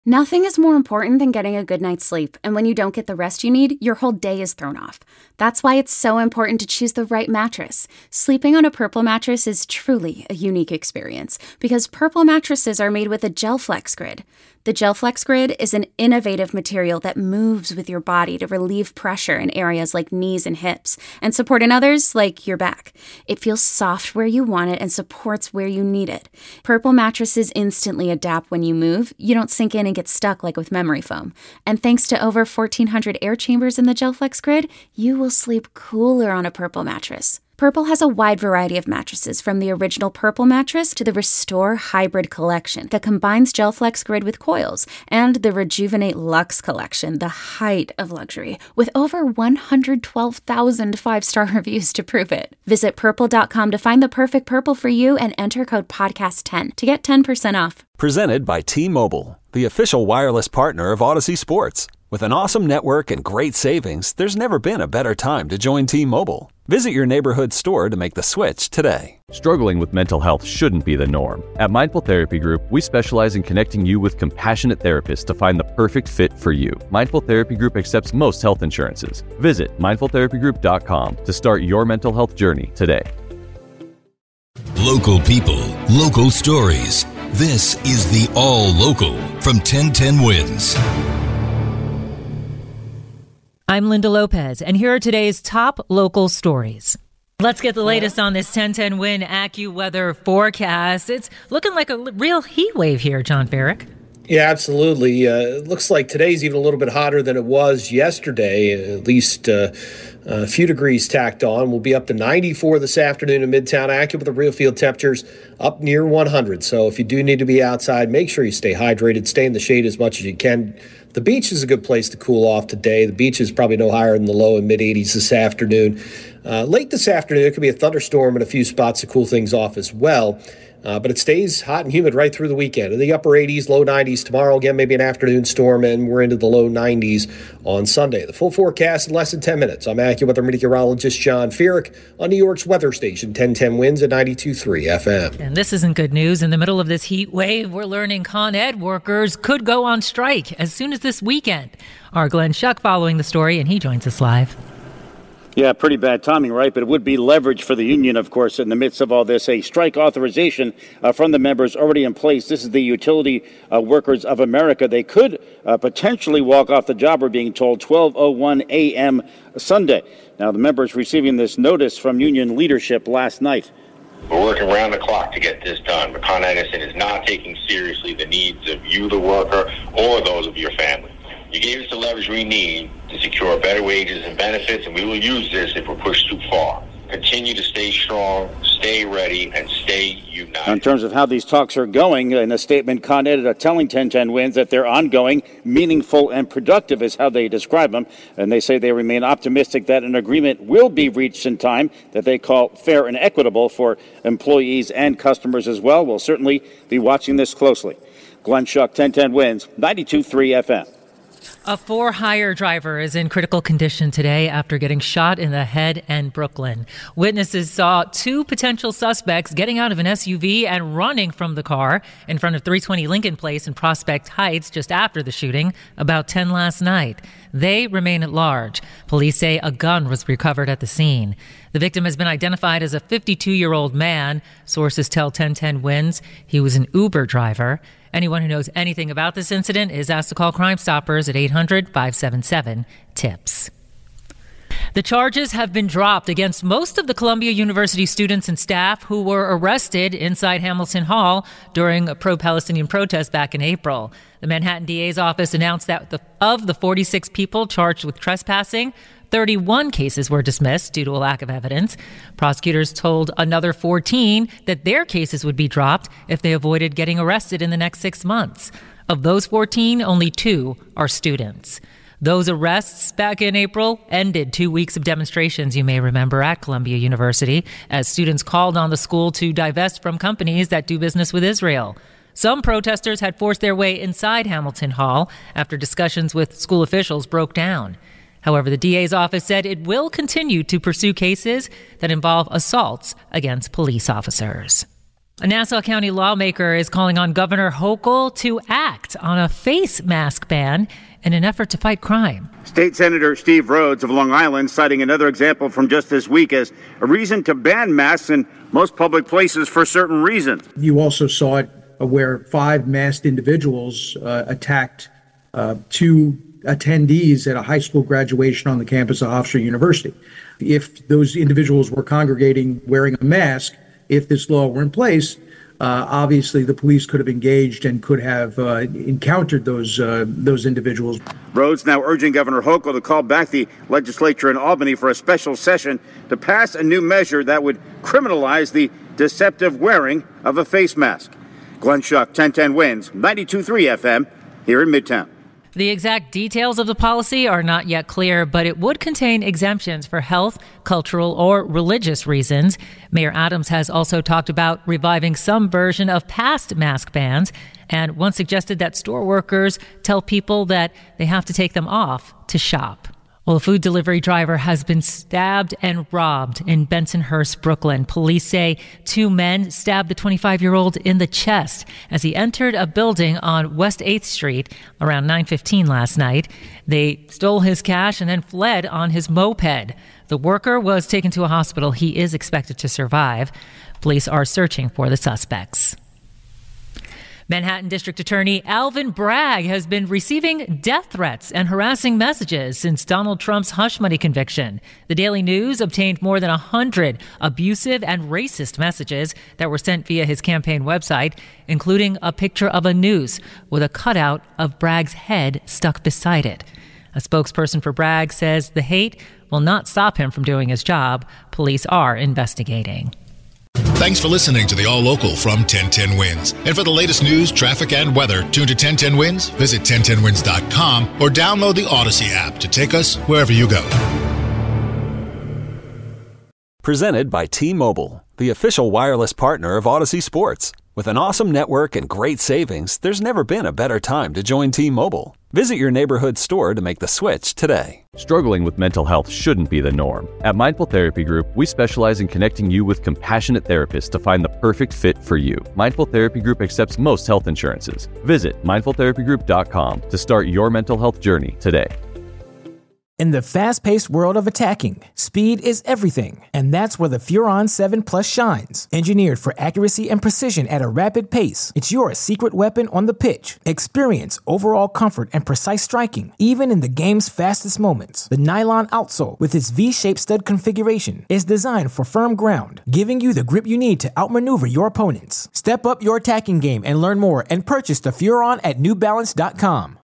Nothing is more important than getting a good night's sleep, and when you don't get the rest you need, your whole day is thrown off. That's why it's so important to choose the right mattress. Sleeping on a Purple mattress is truly a unique experience, because Purple mattresses are made with a GelFlex Grid. The GelFlex Grid is an innovative material that moves with your body to relieve pressure in areas like knees and hips, and support in others like your back. It feels soft where you want it and supports where you need it. Purple mattresses instantly adapt when you move. You don't sink in and get stuck like with memory foam. And thanks to over 1,400 air chambers in the GelFlex Grid, you will sleep cooler on a Purple mattress. Purple has a wide variety of mattresses, from the original Purple mattress to the Restore Hybrid collection that combines GelFlex Grid with coils, and the Rejuvenate Luxe collection, the height of luxury, with over 112,000 five-star reviews to prove it. Visit purple.com to find the perfect Purple for you and enter code podcast10 to get 10% off. Presented by T-Mobile, the official wireless partner of Odyssey Sports. With an awesome network and great savings, there's never been a better time to join T-Mobile. Visit your neighborhood store to make the switch today. Struggling with mental health shouldn't be the norm. At Mindful Therapy Group, we specialize in connecting you with compassionate therapists to find the perfect fit for you. Mindful Therapy Group accepts most health insurances. Visit mindfultherapygroup.com to start your mental health journey today. Local people, local stories. This is the All Local from 1010 Wins. I'm Linda Lopez, and here are today's top local stories. Let's get the latest on this 1010 Win AccuWeather forecast. It's looking like a real heat wave here, John Ferrick. Yeah, absolutely. It looks like today's even a little bit hotter than it was yesterday, at least a few degrees tacked on. We'll be up to 94 this afternoon in Midtown Accu with the real field temperatures up near 100. So if you do need to be outside, make sure you stay hydrated, stay in the shade as much as you can. The beach is a good place to cool off today. The beach is probably no higher than the low and mid-80s this afternoon. Late this afternoon, there could be a thunderstorm in a few spots to cool things off as well. But it stays hot and humid right through the weekend. In the upper 80s, low 90s tomorrow. Again, maybe an afternoon storm, and we're into the low 90s on Sunday. The full forecast in less than 10 minutes. I'm AccuWeather meteorologist John Ferrick on New York's weather station, 1010 Wins at 92.3 FM. And this isn't good news. In the middle of this heat wave, we're learning Con Ed workers could go on strike as soon as this weekend. Our Glenn Schuck following the story, and he joins us live. Yeah, pretty bad timing, right? But it would be leverage for the union, of course, in the midst of all this. A strike authorization from the members already in place. This is the Utility Workers of America. They could potentially walk off the job, we're being told, 12:01 a.m. Sunday. Now, the members receiving this notice from union leadership last night. We're working around the clock to get this done, but Con Edison is not taking seriously the needs of you, the worker, or those of your family. You gave us the leverage we need to secure better wages and benefits, and we will use this if we're pushed too far. Continue to stay strong, stay ready, and stay united. In terms of how these talks are going, in a statement, Con Ed are telling 1010 Wins that they're ongoing, meaningful, and productive is how they describe them. And they say they remain optimistic that an agreement will be reached in time that they call fair and equitable for employees and customers as well. We'll certainly be watching this closely. Glenn Schuck, 1010 Wins, 92.3 FM. A for-hire driver is in critical condition today after getting shot in the head in Brooklyn. Witnesses saw two potential suspects getting out of an SUV and running from the car in front of 320 Lincoln Place in Prospect Heights just after the shooting, about 10 last night. They remain at large. Police say a gun was recovered at the scene. The victim has been identified as a 52-year-old man. Sources tell 1010 Wins he was an Uber driver. Anyone who knows anything about this incident is asked to call Crime Stoppers at 800-577-TIPS. The charges have been dropped against most of the Columbia University students and staff who were arrested inside Hamilton Hall during a pro-Palestinian protest back in April. The Manhattan DA's office announced that of the 46 people charged with trespassing, 31 cases were dismissed due to a lack of evidence. Prosecutors told another 14 that their cases would be dropped if they avoided getting arrested in the next 6 months. Of those 14, only 2 are students. Those arrests back in April ended 2 weeks of demonstrations, you may remember, at Columbia University, as students called on the school to divest from companies that do business with Israel. Some protesters had forced their way inside Hamilton Hall after discussions with school officials broke down. However, the DA's office said it will continue to pursue cases that involve assaults against police officers. A Nassau County lawmaker is calling on Governor Hochul to act on a face mask ban in an effort to fight crime. State Senator Steve Rhodes of Long Island citing another example from just this week as a reason to ban masks in most public places for certain reasons. You also saw it where 5 masked individuals attacked 2 attendees at a high school graduation on the campus of Hofstra University. If those individuals were congregating wearing a mask, if this law were in place, obviously the police could have engaged and could have encountered those individuals. Rhodes now urging Governor Hochul to call back the legislature in Albany for a special session to pass a new measure that would criminalize the deceptive wearing of a face mask. Glenn Schuck, 1010 Wins, 92.3 FM, here in Midtown. The exact details of the policy are not yet clear, but it would contain exemptions for health, cultural, or religious reasons. Mayor Adams has also talked about reviving some version of past mask bans and once suggested that store workers tell people that they have to take them off to shop. Well, a food delivery driver has been stabbed and robbed in Bensonhurst, Brooklyn. Police say 2 men stabbed the 25-year-old in the chest as he entered a building on West 8th Street around 9:15 last night. They stole his cash and then fled on his moped. The worker was taken to a hospital. He is expected to survive. Police are searching for the suspects. Manhattan District Attorney Alvin Bragg has been receiving death threats and harassing messages since Donald Trump's hush money conviction. The Daily News obtained more than 100 abusive and racist messages that were sent via his campaign website, including a picture of a noose with a cutout of Bragg's head stuck beside it. A spokesperson for Bragg says the hate will not stop him from doing his job. Police are investigating. Thanks for listening to the All Local from 1010 Wins. And for the latest news, traffic, and weather, tune to 1010 Wins, visit 1010wins.com, or download the Odyssey app to take us wherever you go. Presented by T-Mobile, the official wireless partner of Odyssey Sports. With an awesome network and great savings, there's never been a better time to join T-Mobile. Visit your neighborhood store to make the switch today. Struggling with mental health shouldn't be the norm. At Mindful Therapy Group, we specialize in connecting you with compassionate therapists to find the perfect fit for you. Mindful Therapy Group accepts most health insurances. Visit mindfultherapygroup.com to start your mental health journey today. In the fast-paced world of attacking, speed is everything, and that's where the Furon 7 Plus shines. Engineered for accuracy and precision at a rapid pace, it's your secret weapon on the pitch. Experience overall comfort and precise striking, even in the game's fastest moments. The nylon outsole, with its V-shaped stud configuration, is designed for firm ground, giving you the grip you need to outmaneuver your opponents. Step up your attacking game and learn more and purchase the Furon at NewBalance.com.